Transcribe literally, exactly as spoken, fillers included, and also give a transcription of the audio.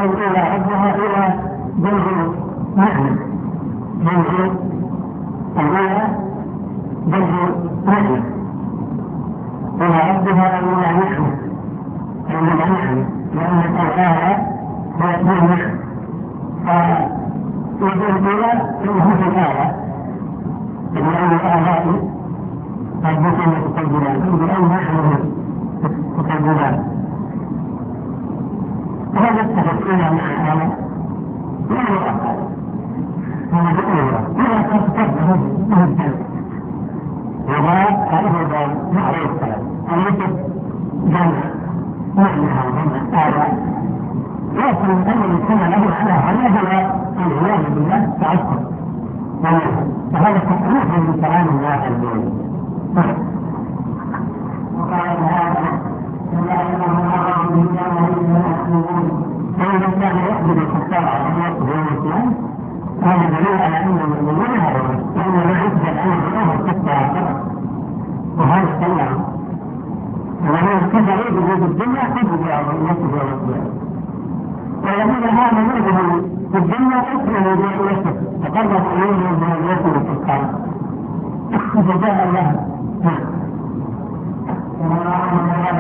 إلى ربها إلى جنب معنى جنب الأولى جنب معنى إلى ربها إلى نحن إلى نحن لأن الآلة هي نحن فيجب إلى إنه في الآلة لأن الآلات قد يكون متسجلات بأن نحن متسجلات وهذا التفكير مع الآلة لا يؤخر هو بأولى لا تستخدم مهدد وذلك أيضا معروف التي جمع معنى جمع آلة لكن الذي كان له على هذا العياذ بالله تعصب وهذا تقريبا من كلام الله عز وجل. وقال هذا لا إله إلا الله فإذا كان يحدث الكفار على الإسلام هذا دليل على أن المؤمنين هؤلاء لأن لا يحدث أن الله الكفار وهذا كلام ومن كفر بوجود الدنيا قد جاء النصر والإسلام والذين آمنوا به في الدنيا أكرموا به النصر تقرب إليهم من النصر الكفار فجاء الله